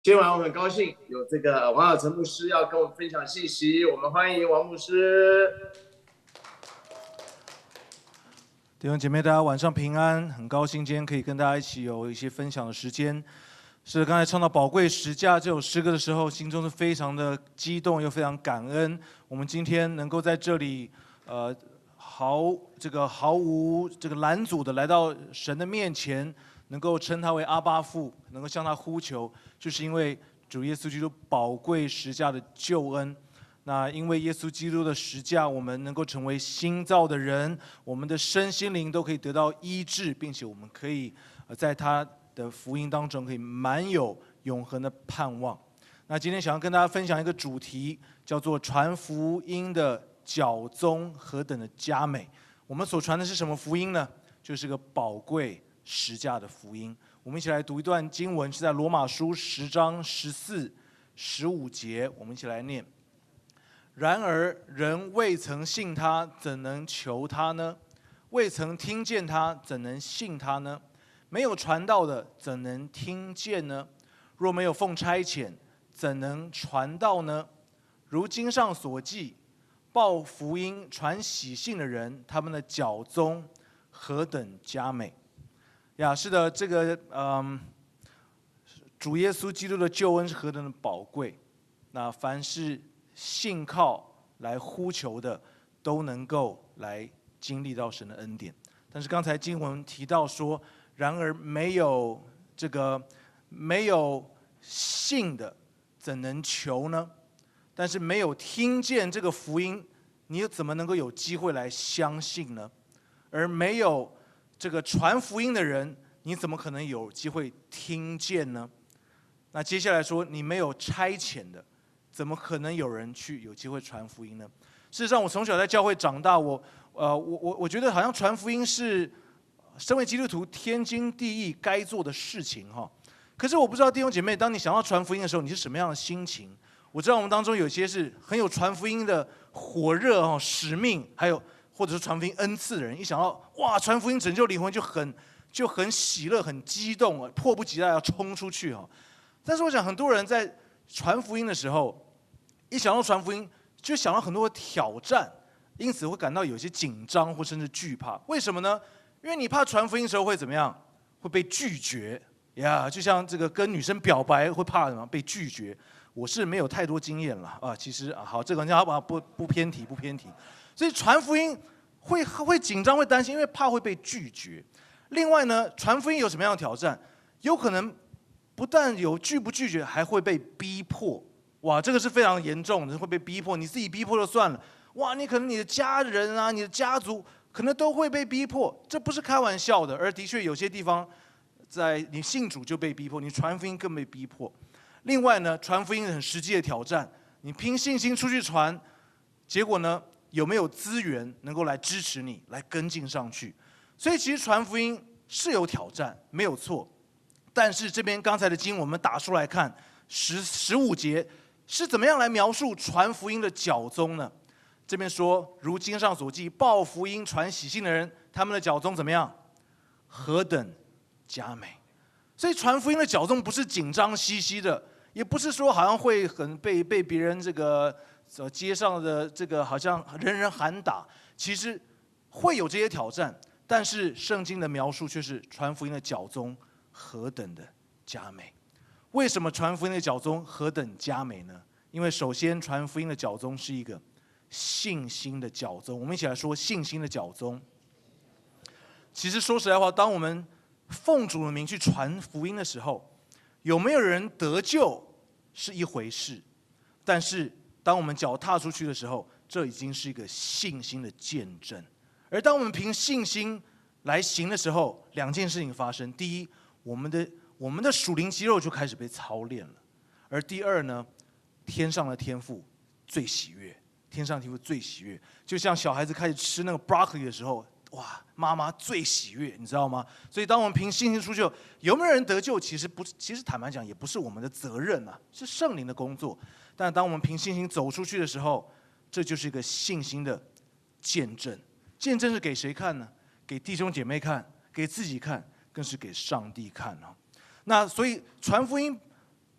今晚我很高兴有这个王小成牧师要跟我们分享信息，我们欢迎王牧师。 弟兄姐妹，大家晚上平安！很高兴今天可以跟大家一起有一些分享的时间。是刚才唱到《宝贵十架》这首诗歌的时候，心中是非常的激动，又非常感恩。我们今天能够在这里，毫无拦阻的来到神的面前，能够称他为阿爸父，能够向他呼求，就是因为主耶稣基督宝贵十架的救恩。那因为耶稣基督的十架，我们能够成为新造的人，我们的身心灵都可以得到医治，并且我们可以在他的福音当中可以满有永恒的盼望。那今天想要跟大家分享一个主题，叫做传福音的教宗何等的佳美。我们所传的是什么福音呢？就是个宝贵十架的福音。我们一起来读一段经文，是在罗马书10章14、15节，我们一起来念。然而人未曾信他，怎能求他呢？未曾听见他，怎能信他呢？没有传道的，怎能听见呢？若没有奉差遣，怎能传道呢？如经上所记，报福音、传喜信的人，他们的脚踪何等佳美呀！是的，这个主耶稣基督的救恩是何等的宝贵。那凡是信靠来呼求的，都能够来经历到神的恩典。但是刚才经文提到说，然而没有信的，怎能求呢？但是没有听见这个福音，你又怎么能够有机会来相信呢？而没有这个传福音的人，你怎么可能有机会听见呢？那接下来说，你没有差遣的，怎么可能有人去有机会传福音呢？事实上，我从小在教会长大，我觉得好像传福音是身为基督徒天经地义该做的事情哈。可是我不知道弟兄姐妹，当你想要传福音的时候，你是什么样的心情？我知道我们当中有些是很有传福音的火热哈使命，还有或者是传福音恩赐的人，一想到哇传福音拯救灵魂就很喜乐、很激动，迫不及待要冲出去哈。但是我想很多人在传福音的时候，一想到传福音，就想到很多的挑战，因此会感到有些紧张或甚至惧怕。为什么呢？因为你怕传福音的时候会怎么样？会被拒绝呀，就像这个跟女生表白会怕什么？被拒绝。我是没有太多经验了啊，其实好，这个不偏题。所以传福音会紧张，会担心，因为怕会被拒绝。另外呢，传福音有什么样的挑战？有可能不但有拒不拒绝，还会被逼迫。哇，这个是非常严重的，会被逼迫。你自己逼迫就算了，哇，你可能你的家人啊，你的家族可能都会被逼迫，这不是开玩笑的。而的确有些地方，在你信主就被逼迫，你传福音更被逼迫。另外呢，传福音很实际的挑战，你凭信心出去传，结果呢，有没有资源能够来支持你，来跟进上去？所以其实传福音是有挑战，没有错。但是这边刚才的经我们打出来看，15节是怎么样来描述传福音的脚踪呢？这边说，如经上所记，报福音、传喜信的人，他们的脚踪怎么样？何等佳美！所以传福音的脚踪不是紧张兮兮的，也不是说好像会很被别人这个街上的这个好像人人喊打，其实会有这些挑战，但是圣经的描述却是传福音的脚踪何等的佳美。为什么传福音的脚踪何等佳美呢？因为首先传福音的脚踪是一个信心的脚踪。我们一起来说信心的脚踪。其实说实在话，当我们奉主的名去传福音的时候，有没有人得救是一回事，但是当我们脚踏出去的时候，这已经是一个信心的见证。而当我们凭信心来行的时候，两件事情发生：第一，我们的属灵肌肉就开始被操练了；而第二呢，天上的天父最喜悦，天上的天父最喜悦，就像小孩子开始吃那个 broccoli 的时候。哇，妈妈最喜悦，你知道吗？所以当我们凭信心出去，有没有人得救？其实坦白讲，也不是我们的责任啊，是圣灵的工作。但当我们凭信心走出去的时候，这就是一个信心的见证。见证是给谁看呢？给弟兄姐妹看，给自己看，更是给上帝看啊。那所以传福音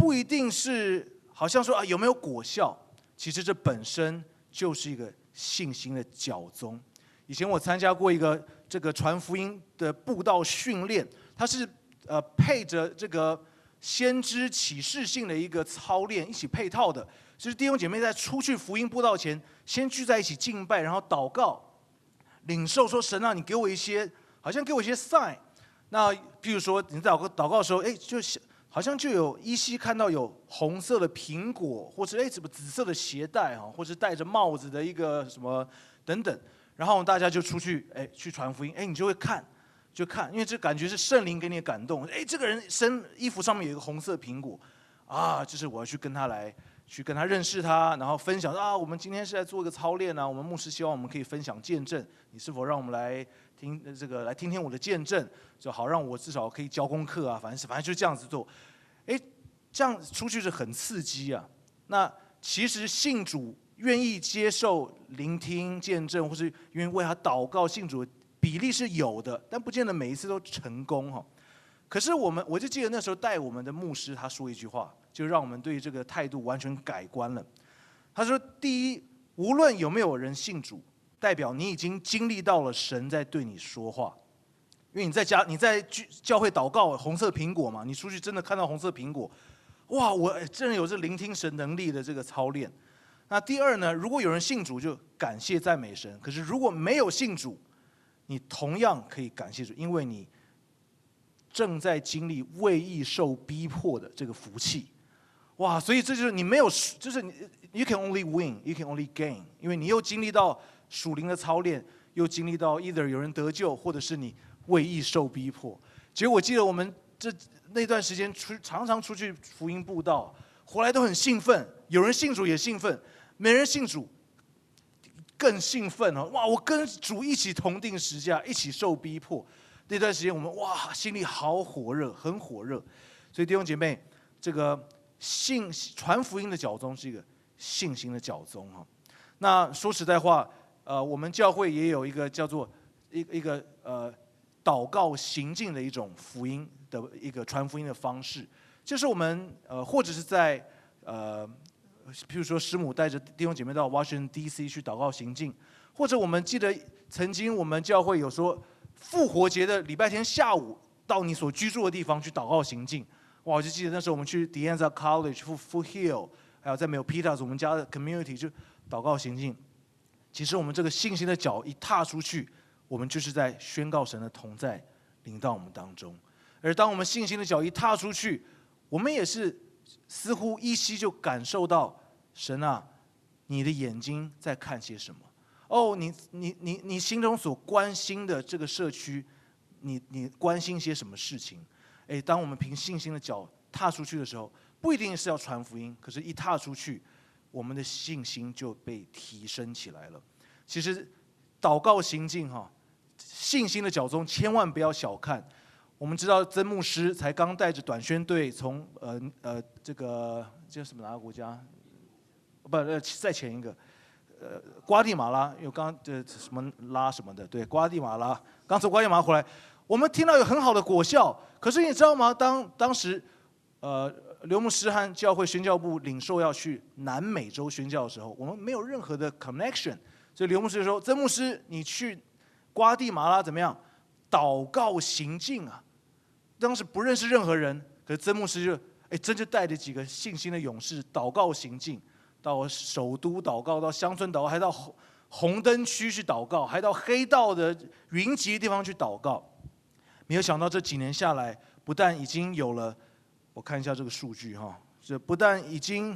不一定是好像说有没有果效，其实这本身就是一个信心的脚踪。以前我参加过一个这个传福音的布道训练，它是配着这个先知启示性的一个操练一起配套的，就是弟兄姐妹在出去福音布道前，先聚在一起敬拜，然后祷告，领受说神啊，你给我一些，好像给我一些 sign。那譬如说你在祷告的时候，就是好像就有依稀看到有红色的苹果，或是什么紫色的鞋带哈，或是戴着帽子的一个什么等等，然后大家就出去去传福音，你就会看，因为这感觉是圣灵给你的感动，这个人身衣服上面有一个红色苹果，就是我要去跟他认识他，然后分享我们今天是在做一个操练啊，我们牧师希望我们可以分享见证，你是否让我们来听听我的见证，就好让我至少可以交功课啊，反正就这样子做，这样出去是很刺激啊。那其实信主愿意接受聆听见证，或是愿意为他祷告信主的比例是有的，但不见得每一次都成功哈。可是我就记得那时候带我们的牧师他说一句话，就让我们对这个态度完全改观了。他说：第一，无论有没有人信主，代表你已经经历到了神在对你说话。因为你在教会祷告红色苹果嘛，你出去真的看到红色苹果，哇，我真的有这聆听神能力的这个操练。那第二呢，如果有人信主，就感谢赞美神；可是如果没有信主，你同样可以感谢主，因为你正在经历为义受逼迫的这个福气。哇，所以这就是你没有，就是你 you can only win, you can only gain， 因为你又经历到属灵的操练，又经历到 either 有人得救，或者是你为义受逼迫。结果我记得我们那段时间常常出去福音布道，回来都很兴奋，有人信主也兴奋，没人信主更兴奋哦！哇，我跟主一起同定十架，一起受逼迫。那段时间我们心里好火热，很火热。所以弟兄姐妹，这个传福音的脚踪是一个信心的脚踪哈。那说实在话，我们教会也有一个叫做一个祷告行进的一种福音的一个传福音的方式，就是我们或者是在譬如说师母带着弟兄姐妹到 Washington D.C. 去祷告行进，或者我们记得曾经我们教会有说复活节的礼拜天下午到你所居住的地方去祷告行进。哇，我就记得那时候我们去 De Anza College、Foot Hill， 还有在Milpitas 我们家的 community 就祷告行进。其实我们这个信心的脚一踏出去，我们就是在宣告神的同在临到我们当中。而当我们信心的脚一踏出去，我们也是似乎依稀就感受到神啊，你的眼睛在看些什么？你心中所关心的这个社区，你关心些什么事情？当我们凭信心的脚踏出去的时候，不一定是要传福音，可是一踏出去，我们的信心就被提升起来了。其实祷告行进信心的脚踪千万不要小看。我们知道曾牧师才刚带着短宣队从这个叫什么哪个国家？再前一个瓜地马拉，有刚什么拉什么的，对，瓜地马拉刚从瓜地马拉回来，我们听到有很好的果效。可是你知道吗？当时刘牧师和教会宣教部领受要去南美洲宣教的时候，我们没有任何的 connection， 所以刘牧师说：“曾牧师，你去瓜地马拉怎么样？祷告行进啊！”当时不认识任何人，可是曾牧师就带着几个信心的勇士祷告行进，到首都祷告，到乡村祷告，还到红灯区去祷告，还到黑道的云集的地方去祷告。没有想到这几年下来，不但已经有了，我看一下这个数据这不但已经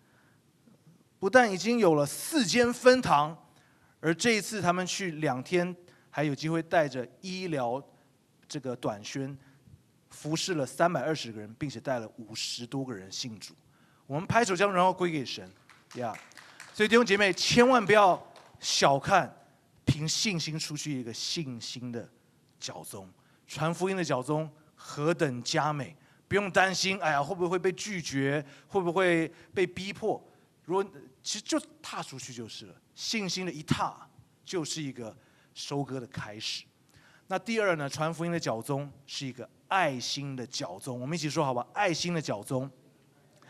有了4间分堂，而这一次他们去2天，还有机会带着医疗这个短宣，服侍了320个人，并且带了50多个人信主。我们拍手将荣耀归给神所以弟兄姐妹，千万不要小看凭信心出去一个信心的脚踪，传福音的脚踪何等佳美！不用担心，会不会被拒绝，会不会被逼迫？其实就踏出去就是了。信心的一踏，就是一个收割的开始。那第二呢，传福音的脚踪是一个爱心的脚踪。我们一起说好吧，爱心的脚踪。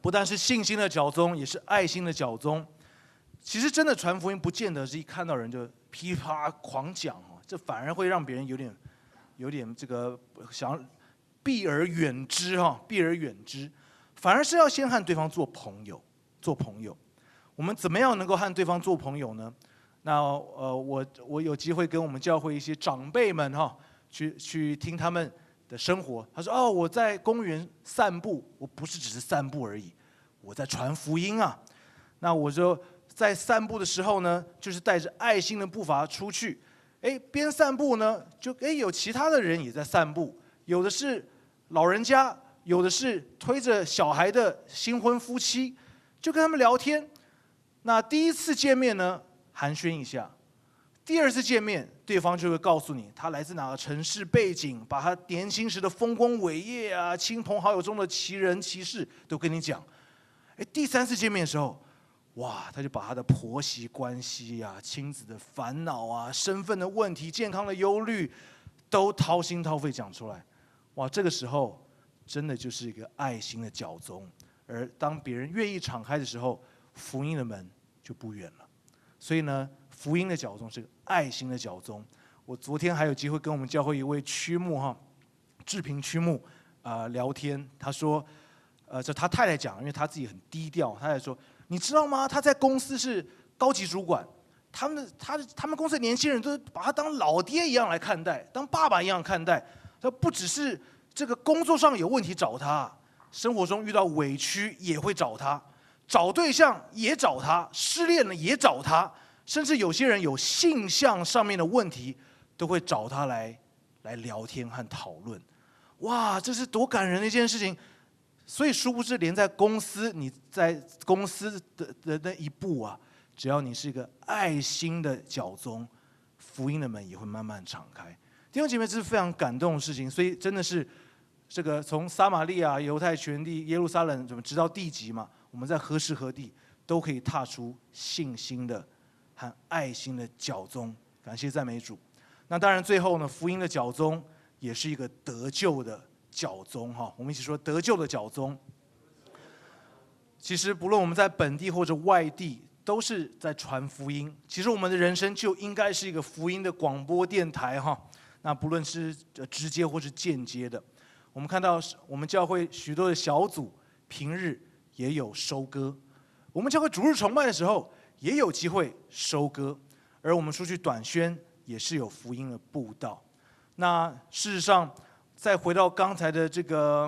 不但是信心的脚踪，也是爱心的脚踪。其实真的传福音，不见得是一看到人就噼啪狂讲哦，这反而会让别人有点这个想避而远之哈，避而远之。反而是要先和对方做朋友，做朋友。我们怎么样能够和对方做朋友呢？那我有机会跟我们教会一些长辈们哈，去听他们的生活。他说哦，我在公园散步，我不是只是散步而已，我在传福音啊。那我就在散步的时候呢，就是带着爱心的步伐出去。边散步呢，就有其他的人也在散步，有的是老人家，有的是推着小孩的新婚夫妻，就跟他们聊天。那第一次见面呢，寒暄一下；第二次见面，对方就会告诉你他来自哪个城市背景，把他年轻时的丰功伟业啊、亲朋好友中的奇人奇事都跟你讲。第三次见面的时候，哇，他就把他的婆媳关系啊、亲子的烦恼啊、身份的问题、健康的忧虑，都掏心掏肺讲出来。哇，这个时候真的就是一个爱心的脚踪。而当别人愿意敞开的时候，福音的门就不远了。所以呢，福音的脚踪是个爱心的脚踪。我昨天还有机会跟我们教会一位区牧志平区牧聊天，他说，这他太太讲，因为他自己很低调，他在说，你知道吗？他在公司是高级主管，他们公司的年轻人都把他当老爹一样来看待，当爸爸一样看待。他不只是这个工作上有问题找他，生活中遇到委屈也会找他。找对象也找他，失恋了也找他，甚至有些人有性向上面的问题，都会找他来聊天和讨论。哇，这是多感人的一件事情！所以殊不知，连在公司，你在公司的那一步啊，只要你是一个爱心的脚踪，福音的门也会慢慢敞开。弟兄姐妹，这是非常感动的事情。所以真的是这个从撒玛利亚、犹太全地、耶路撒冷，怎么直到地极嘛？我们在何时何地都可以踏出信心的和爱心的脚踪，感谢赞美主。那当然最后呢，福音的脚踪也是一个得救的脚踪哈。我们一起说得救的脚踪。其实不论我们在本地或者外地，都是在传福音。其实我们的人生就应该是一个福音的广播电台哈。那不论是直接或是间接的，我们看到我们教会许多的小组平日也有收割，我们教会主日崇拜的时候也有机会收割，而我们出去短宣也是有福音的布道。那事实上，再回到刚才的这个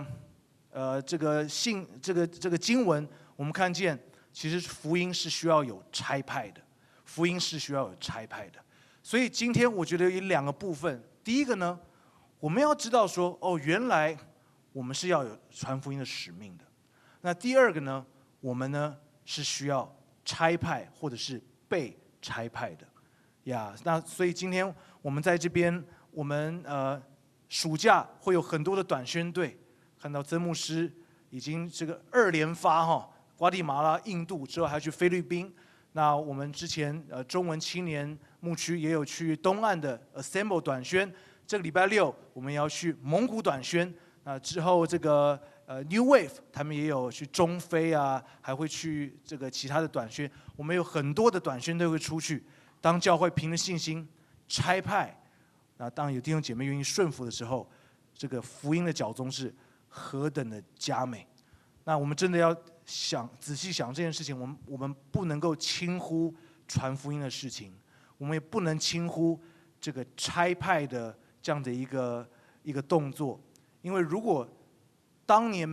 经文，我们看见其实福音是需要有差派的，福音是需要有差派的。所以今天我觉得有两个部分，第一个呢，我们要知道说，哦，原来我们是要有传福音的使命的。那第二个呢，我们呢是需要差派或者是被差派的呀。那所以今天我们在这边，我们暑假会有很多的短宣队，看到曾牧师已经这个2连发哈，瓜地马拉、印度之后还去菲律宾。那我们之前中文青年牧区也有去东岸的 Assemble 短宣，这个礼拜6我们要去蒙古短宣。之后这个New Wave 他们也有去中非啊，还会去这个其他的短宣。我们有很多的短宣队会出去，当教会凭着信心差派，那当有弟兄姐妹愿意顺服的时候，这个福音的脚踪是何等的佳美。那我们真的要仔细想这件事情，我们不能够轻忽传福音的事情，我们也不能轻忽这个差派的这样的一个动作。因为如果当年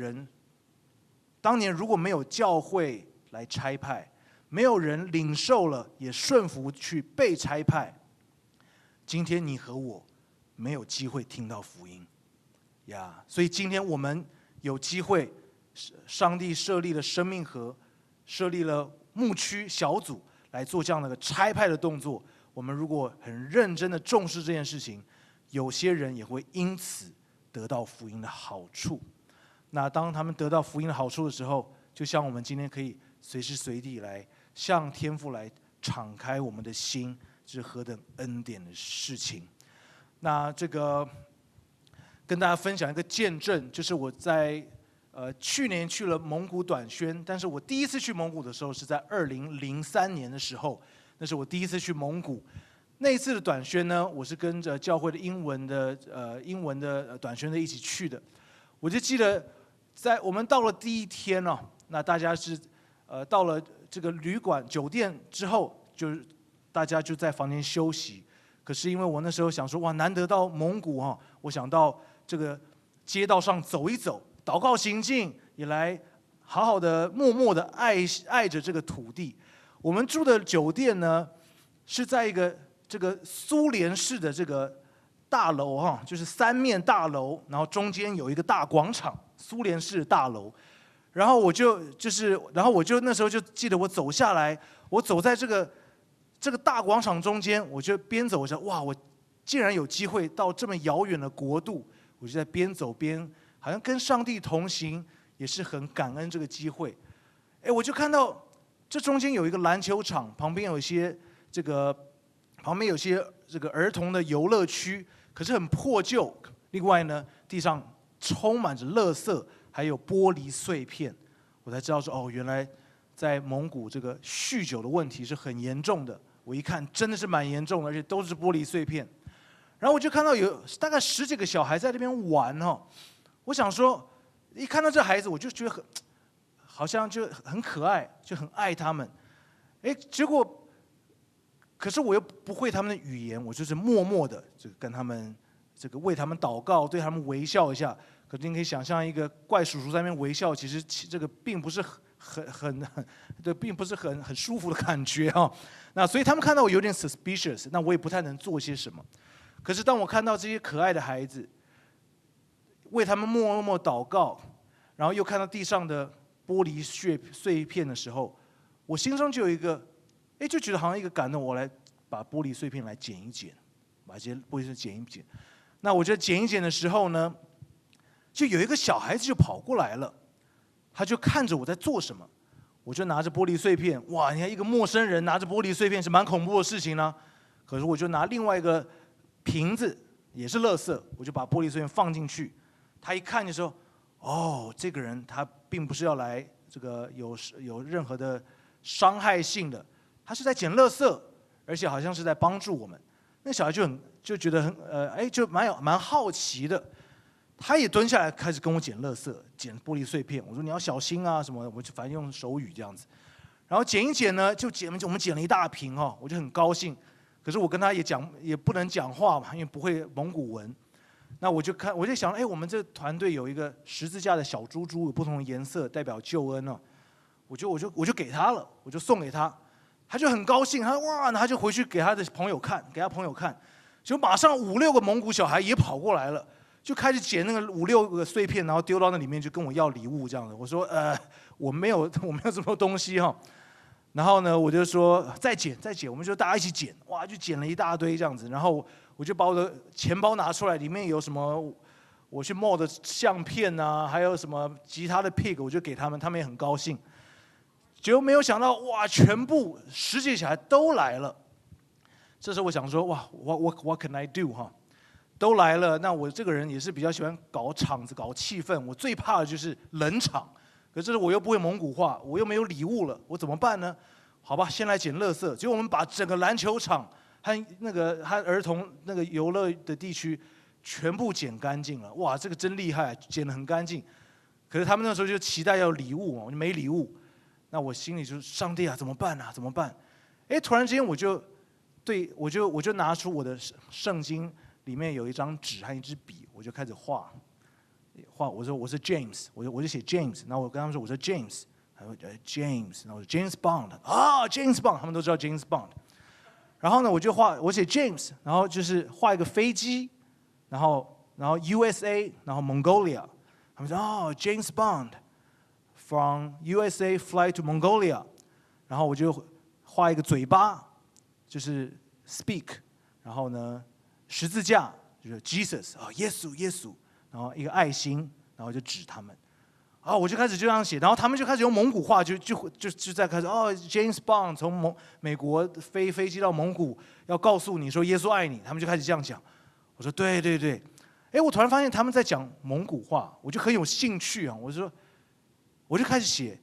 如果没有教会来差派，没有人领受了也顺服去被差派，今天你和我没有机会听到福音呀。所以今天我们有机会，上帝设立了生命河，设立了牧区小组来做这样的个差派的动作。我们如果很认真的重视这件事情，有些人也会因此得到福音的好处。那当他们得到福音的好处的时候，就像我们今天可以随时随地来向天父来敞开我们的心，这是何等恩典的事情。那这个跟大家分享一个见证，就是我在去年去了蒙古短宣，但是我第一次去蒙古的时候是在2003年的时候，那是我第一次去蒙古。那一次的短宣呢，我是跟着教会的英文的短宣队一起去的。我就记得，在我们到了第一天哦，那大家是到了这个旅馆酒店之后，就是大家就在房间休息。可是因为我那时候想说，哇，难得到蒙古哈，我想到这个街道上走一走，祷告行进，也来好好的默默的爱着这个土地。我们住的酒店呢，是在一个这个苏联式的这个大楼哈，就是3面大楼，然后中间有一个大广场，苏联式的大楼。然后我就那时候就记得我走下来，我走在这个大广场中间，我就边走，我说哇，我竟然有机会到这么遥远的国度，我就在边走边好像跟上帝同行，也是很感恩这个机会。哎，我就看到这中间有一个篮球场，旁边有些这个儿童的游乐区，可是很破旧。另外呢，地上充满着垃圾，还有玻璃碎片。我才知道说，哦，原来在蒙古这个酗酒的问题是很严重的。我一看真的是蛮严重的，而且都是玻璃碎片。然后我就看到有大概10几个小孩在那边玩哦。我想说，一看到这孩子，我就觉得好像就很可爱，就很爱他们。哎，结果，可是我又不会他们的语言，我就是默默的这个跟他们这个为他们祷告，对他们微笑一下。可是你可以想象一个怪叔叔在那边微笑，其实这个并不是并不是很舒服的感觉啊。那所以他们看到我有点 suspicious， 那我也不太能做些什么。可是当我看到这些可爱的孩子，为他们默默祷告，然后又看到地上的玻璃碎片的时候，我心中就有一个，就觉得好像一个感动，我来把玻璃碎片来捡一捡，把这些玻璃碎捡一捡。那我就捡一捡的时候呢，就有一个小孩子就跑过来了，他就看着我在做什么，我就拿着玻璃碎片，哇，你看一个陌生人拿着玻璃碎片是蛮恐怖的事情呢。可是我就拿另外一个瓶子，也是垃圾，我就把玻璃碎片放进去。他一看就说：“哦，这个人他并不是要来这个有任何的伤害性的，他是在捡垃圾，而且好像是在帮助我们。”那小孩就觉得就蛮好奇的，他也蹲下来开始跟我捡垃圾，捡玻璃碎片。我说你要小心啊什么的，我就反正用手语这样子。然后捡一捡呢，我们捡了一大瓶哦，我就很高兴。可是我跟他也不能讲话嘛，因为不会蒙古文。那我就想，我们这团队有一个十字架的小猪猪，有不同的颜色，代表救恩哦。我就给他了，我就送给他，他就很高兴，他就回去给他朋友看，就马上5、6个蒙古小孩也跑过来了，就开始捡那个5、6个碎片，然后丢到那里面，就跟我要礼物这样的。我说我没有这么多东西哈。然后呢，我就说再捡，我们就大家一起捡，哇，就捡了一大堆这样子。然后我就把我的钱包拿出来，里面有什么我去 mall 的相片啊，还有什么吉他的 pick， 我就给他们，他们也很高兴。结果没有想到，哇，全部10几个小孩都来了。这时候我想说，哇 ，what can I do 哈？都来了，那我这个人也是比较喜欢搞场子、搞气氛，我最怕的就是冷场。可是我又不会蒙古话，我又没有礼物了，我怎么办呢？好吧，先来捡垃圾。结果我们把整个篮球场和儿童那个游乐的地区全部捡干净了。哇，这个真厉害，捡得很干净。可是他们那时候就期待要礼物，我就没礼物。那我心里就上帝啊，怎么办啊？怎么办？突然之间我就拿出我的圣经，里面有一张纸和一支笔，我就开始画。我说我是 James， 我就写 James， 然后我跟他们说我是 James， 他说James， 然后我说 James Bond， James Bond， 他们都知道 James Bond。然后呢，我写 James， 然后就是画一个飞机，然后 USA， 然后 Mongolia， 他们说James Bond from USA fly to Mongolia， 然后我就画一个嘴巴，就是 speak， 然后呢十字架就是 Jesus， 耶稣。然后一个爱心，然后就指他们，我就开始这样写，然后他们就开始用蒙古话，就在开始James Bond 从美国飞机到蒙古，要告诉你说耶稣爱你，他们就开始这样讲。我说对，我突然发现他们在讲蒙古话，我就很有兴趣啊，我就说我就开始写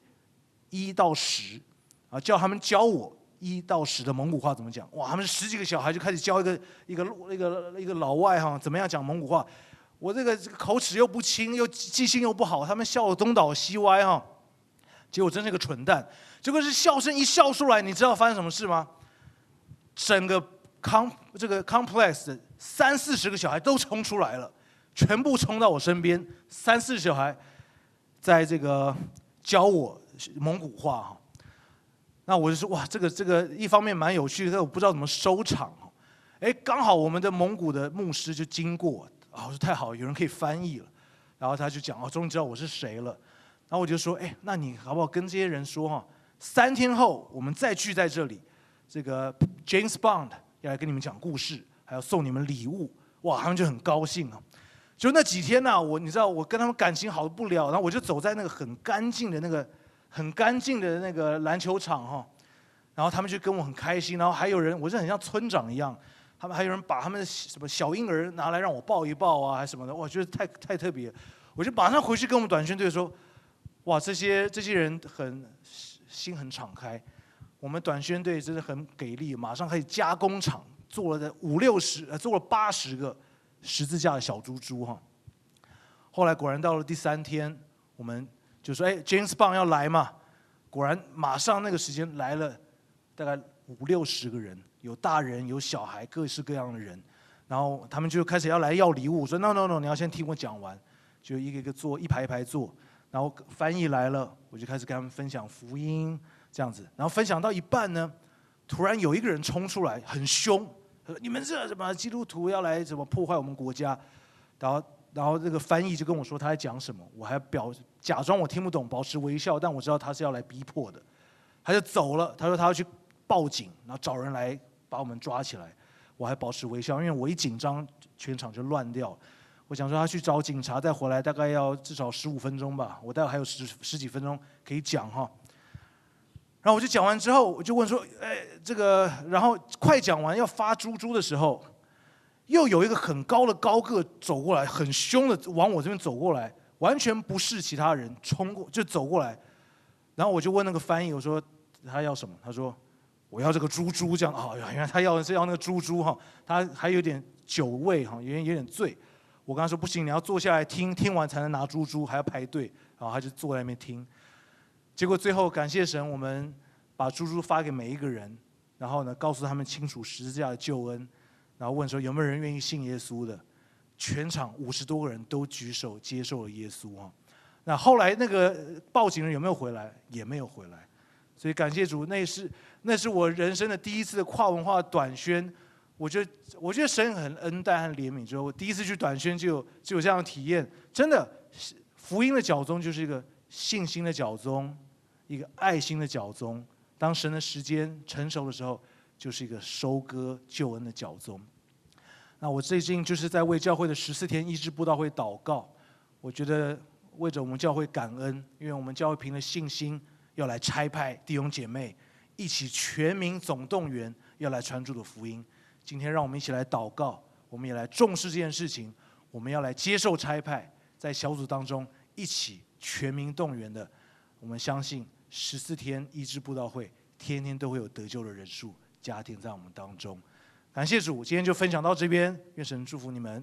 1到10，叫他们教我1到10的蒙古话怎么讲。哇，他们10几个小孩就开始教一个老外怎么样讲蒙古话。我这个口齿又不清，又记性又不好，他们笑我东倒西歪结果真是个蠢蛋。结果是笑声一笑出来，你知道发生什么事吗？整个这个 complex 的30-40个小孩都冲出来了，全部冲到我身边，30-40小孩在这个教我蒙古话那我就说哇，这个一方面蛮有趣的，但我不知道怎么收场刚好我们的蒙古的牧师就经过我说太好，有人可以翻译了，然后他就讲终于知道我是谁了。然后我就说那你好不好跟这些人说3天后我们再聚在这里，这个 James Bond 要来跟你们讲故事，还要送你们礼物。哇，他们就很高兴就那几天你知道我跟他们感情好得不了，然后我就走在那个很干净的那个篮球场然后他们就跟我很开心，然后还有人，我是很像村长一样，他们还有人把他们的什么小婴儿拿来让我抱一抱还是什么的，我觉得太特别了。我就马上回去跟我们短宣队说，哇，这些人心很敞开，我们短宣队真的很给力，马上开始加工厂做了做了80个十字架的小猪猪后来果然到了第3天，我们就说James Bond 要来嘛，果然马上那个时间来了，大概50-60个人，有大人有小孩，各式各样的人，然后他们就开始要来要礼物。我说 no， 你要先听我讲完，就一个一个坐，一排一排坐。然后翻译来了，我就开始跟他们分享福音这样子。然后分享到一半呢，突然有一个人冲出来，很凶，他说：“你们这什么基督徒要来怎么破坏我们国家？”然后这个翻译就跟我说他在讲什么，我还假装我听不懂，保持微笑，但我知道他是要来逼迫的。他就走了，他说他要去报警，然后找人来把我们抓起来。我还保持微笑，因为我一紧张，全场就乱掉。我想说他去找警察再回来，大概要至少15分钟吧，我大概还有十几分钟可以讲然后我就讲完之后，我就问说，这个，然后快讲完要发猪猪的时候，又有一个很高的高个走过来，很凶的往我这边走过来，完全不视其他人，冲过就走过来。然后我就问那个翻译，我说他要什么？他说我要这个猪猪这样原来他是要那个猪猪他还有点酒味有点醉。我跟他说不行，你要坐下来听完才能拿猪猪，还要排队。然后他就坐在那边听。结果最后感谢神，我们把猪猪发给每一个人，然后呢告诉他们清楚十字架的救恩，然后问说有没有人愿意信耶稣的。全场50多个人都举手接受了耶稣那后来那个报警人有没有回来？也没有回来。所以感谢主，那是我人生的第一次的跨文化短宣。我觉得神很恩待和怜悯，之后我第一次去短宣就有这样的体验。真的，福音的脚踪就是一个信心的脚踪，一个爱心的脚踪。当神的时间成熟的时候，就是一个收割救恩的脚踪。那我最近就是在为教会的14天医治布道会祷告。我觉得为着我们教会感恩，因为我们教会凭着信心要来差派弟兄姐妹一起全民总动员要来传主的福音。今天让我们一起来祷告，我们也来重视这件事情，我们要来接受差派，在小组当中一起全民动员的。我们相信14天医治布道会，天天都会有得救的人数加添在我们当中。感谢主，今天就分享到这边，愿神祝福你们。